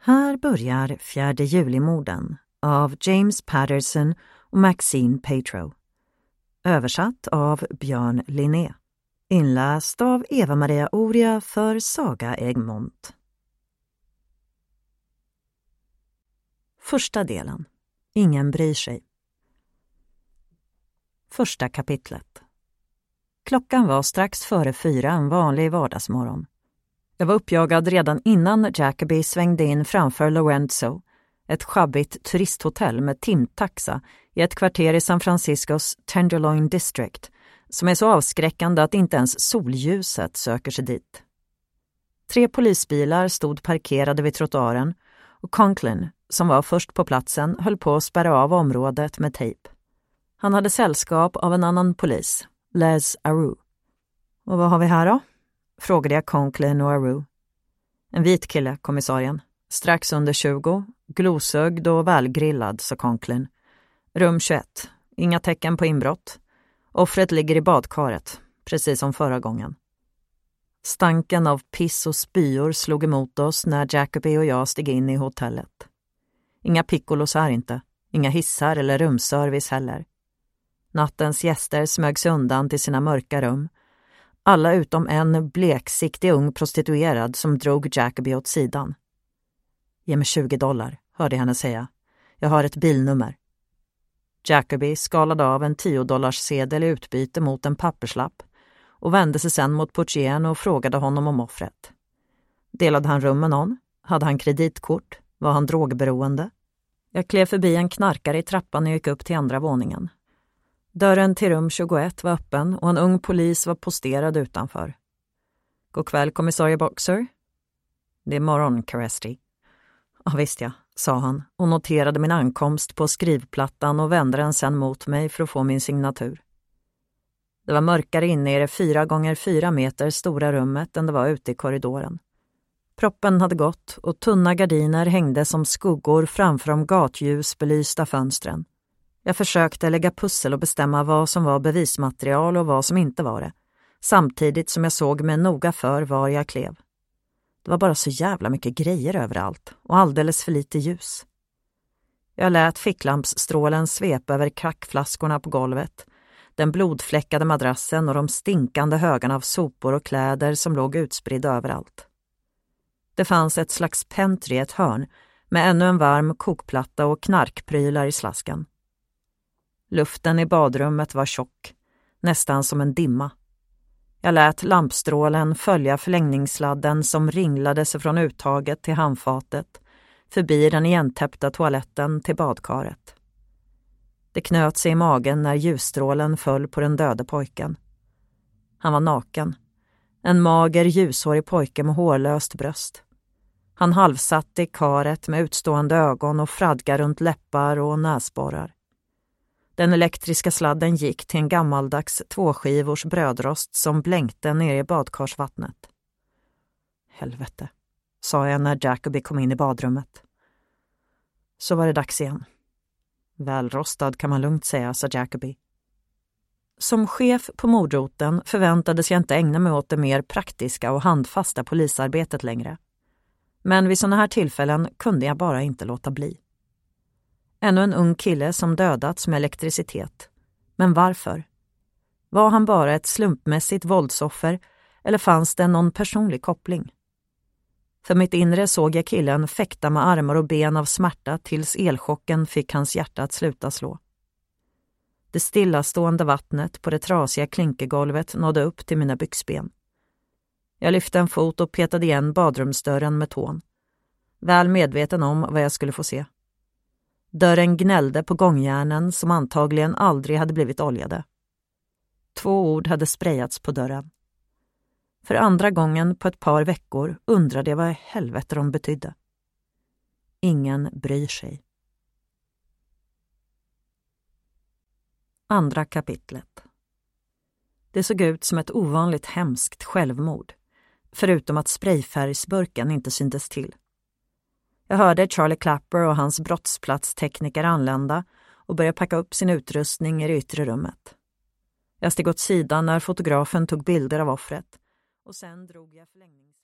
Här börjar 4 juli-morden av James Patterson och Maxine Petro. Översatt av Björn Linné. Inläst av Eva-Maria Oria för Saga Egmont. Första delen. Ingen bryr sig. Första kapitlet. Klockan var strax före 4 en vanlig vardagsmorgon. Jag var uppjagad redan innan Jacoby svängde in framför Lorenzo, ett schabbigt turisthotell med timtaxa i ett kvarter i San Franciscos Tenderloin District, som är så avskräckande att inte ens solljuset söker sig dit. 3 polisbilar stod parkerade vid trottoaren och Conklin, som var först på platsen, höll på att spärra av området med tejp. Han hade sällskap av en annan polis, Les Aru. Och vad har vi här då? Frågade jag Conklin och Aru. En vit kille, kommissarien. Strax under 20, glosögd och välgrillad, sa Conklin. Rum 21. Inga tecken på inbrott. Offret ligger i badkaret, precis som förra gången. Stanken av piss och spyor slog emot oss när Jacoby och jag steg in i hotellet. Inga piccolos här inte. Inga hissar eller rumservice heller. Nattens gäster smög sig undan till sina mörka rum. Alla utom en bleksiktig ung prostituerad som drog Jacoby åt sidan. Ge mig $20, hörde jag henne säga. Jag har ett bilnummer. Jacoby skalade av en $10-sedel i utbyte mot en papperslapp och vände sig sen mot portieren och frågade honom om offret. Delade han rum med någon? Hade han kreditkort? Var han drogberoende? Jag klev förbi en knarkare i trappan och gick upp till andra våningen. Dörren till rum 21 var öppen och en ung polis var posterad utanför. God kväll, kommissarie Boxer. Det är morgon, Caresti. Ja, visst ja, sa han och noterade min ankomst på skrivplattan och vände den sen mot mig för att få min signatur. Det var mörkare inne i det 4x4 meter stora rummet än det var ute i korridoren. Proppen hade gått och tunna gardiner hängde som skuggor framför de gatljusbelysta fönstren. Jag försökte lägga pussel och bestämma vad som var bevismaterial och vad som inte var det, samtidigt som jag såg mig noga för var jag klev. Det var bara så jävla mycket grejer överallt och alldeles för lite ljus. Jag lät ficklampsstrålen svepa över krackflaskorna på golvet, den blodfläckade madrassen och de stinkande högarna av sopor och kläder som låg utspridda överallt. Det fanns ett slags pentry i ett hörn med ännu en varm kokplatta och knarkprylar i slasken. Luften i badrummet var tjock, nästan som en dimma. Jag lät lampstrålen följa förlängningssladden som ringlade sig från uttaget till handfatet, förbi den igentäppta toaletten till badkaret. Det knöt sig i magen när ljusstrålen föll på den döde pojken. Han var naken. En mager ljushårig pojke med hårlöst bröst. Han halvsatt i karet med utstående ögon och fradga runt läppar och näsborrar. Den elektriska sladden gick till en gammaldags 2-skivors brödrost som blänkte ner i badkarsvattnet. Helvete, sa jag när Jacoby kom in i badrummet. Så var det dags igen. Välrostad kan man lugnt säga, sa Jacoby. Som chef på mordroten förväntades jag inte ägna mig åt det mer praktiska och handfasta polisarbetet längre. Men vid sådana här tillfällen kunde jag bara inte låta bli. Ännu en ung kille som dödats med elektricitet. Men varför? Var han bara ett slumpmässigt våldsoffer eller fanns det någon personlig koppling? För mitt inre såg jag killen fäkta med armar och ben av smärta tills elchocken fick hans hjärta att sluta slå. Det stillastående vattnet på det trasiga klinkergolvet nådde upp till mina byxben. Jag lyfte en fot och petade igen badrumsdörren med tån. Väl medveten om vad jag skulle få se. Dörren gnällde på gångjärnen som antagligen aldrig hade blivit oljade. 2 ord hade sprayats på dörren. För andra gången på ett par veckor undrade jag vad i helvete de betydde. Ingen bryr sig. Andra kapitlet. Det såg ut som ett ovanligt hemskt självmord, förutom att sprayfärgsburken inte syntes till. Jag hörde Charlie Clapper och hans brottsplatstekniker anlända och började packa upp sin utrustning i det yttre rummet. Jag steg åt sidan när fotografen tog bilder av offret och sen drog jag förlängning.